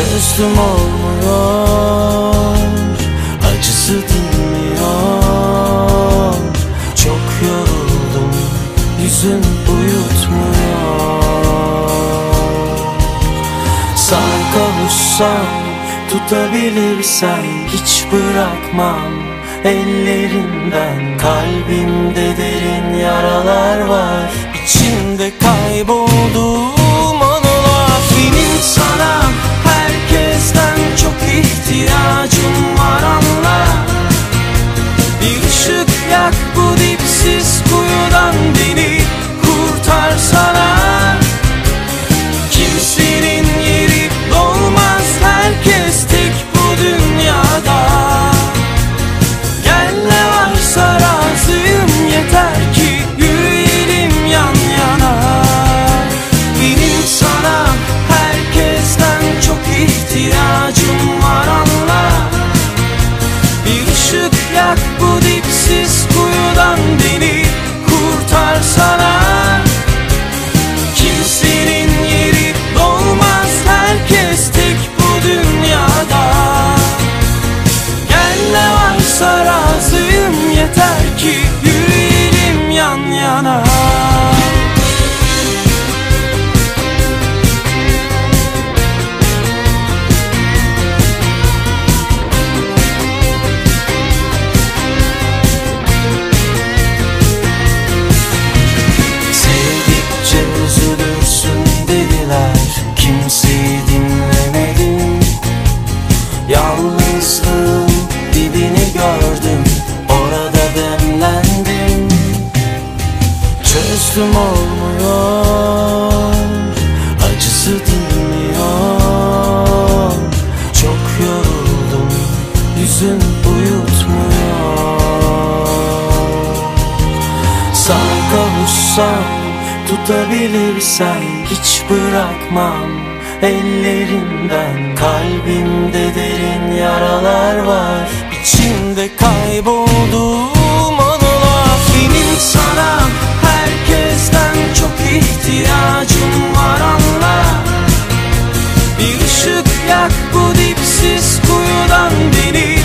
Çözdüm olmuyor, acısı dinmiyor. Çok yoruldum, yüzün uyutmuyor. Sağ kavuşsam, tutabilirsem hiç bırakmam ellerinden. Kalbimde derin yaralar var, içinde kaybolduğum anılar. Benim sana herkesten çok ihtiyacım var, anla. Bir ışık yak bu dipsiz kuyudan, beni kurtarsana. Kimsenin yeri dolmaz, herkes tek bu dünyada. Gel ne varsa razıyım, yeter ki yürüyelim yan yana. Benim sana herkesten çok ihtiyacım var, anla. Bir ışık yak bu dipsiz kuyudan, beni kurtarsana. Kimsenin yeri dolmaz, herkes tek bu dünyada. Gel ne varsa razıyım, yeter ki yürüyelim yan yana. Sevdikçe üzülürsün dediler, kimseyi dinlemedim. Yalnızlığın dibini gördüm, orada demlendim. Çözdüm olmuyor, acısı dinmiyor. Çok yoruldum, yüzün uyutmuyor. Sağ kavuşsam, tutabilirsem hiç bırakmam ellerinden. Kalbimde derin yaralar var, içinde kaybolduğum anılar. Benim sana herkesten çok ihtiyacım var, anla. Bir ışık yak bu dipsiz kuyudan, beni